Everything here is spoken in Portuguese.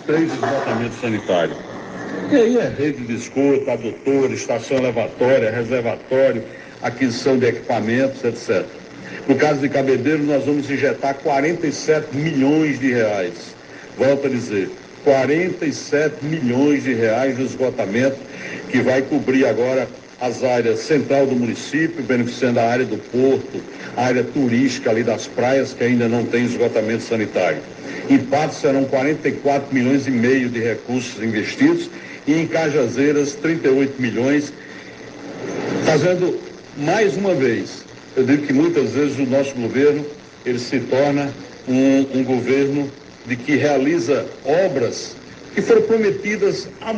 3 esgotamentos sanitários. E aí é rede de esgoto, adutor, estação elevatória, reservatório, aquisição de equipamentos, etc. No caso de Cabedelo, nós vamos injetar 47 milhões de reais. Volto a dizer, 47 milhões de reais de esgotamento, que vai cobrir agora as áreas central do município, beneficiando a área do porto, a área turística ali das praias, que ainda não tem esgotamento sanitário. Em Patos serão 44 milhões e meio de recursos investidos e em Cajazeiras 38 milhões, fazendo mais uma vez, eu digo que muitas vezes o nosso governo, ele se torna um governo de que realiza obras que foram prometidas há